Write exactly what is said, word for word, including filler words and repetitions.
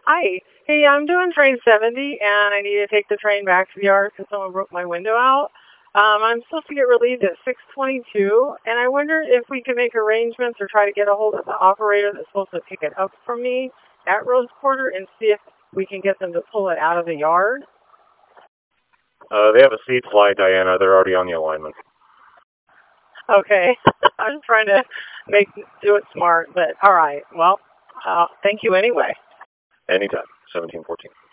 Hi. Hey, I'm doing train seventy, and I need to take the train back to the yard because someone broke my window out. Um, I'm supposed to get relieved at six twenty-two, and I wonder if we can make arrangements or try to get a hold of the operator that's supposed to pick it up from me at Rose Quarter and see if we can get them to pull it out of the yard. Uh, they have a seat flight, Diana. They're already on the alignment. Okay. I'm just trying to make do it smart, but all right. Well, uh, thank you anyway. Anytime. seventeen fourteen.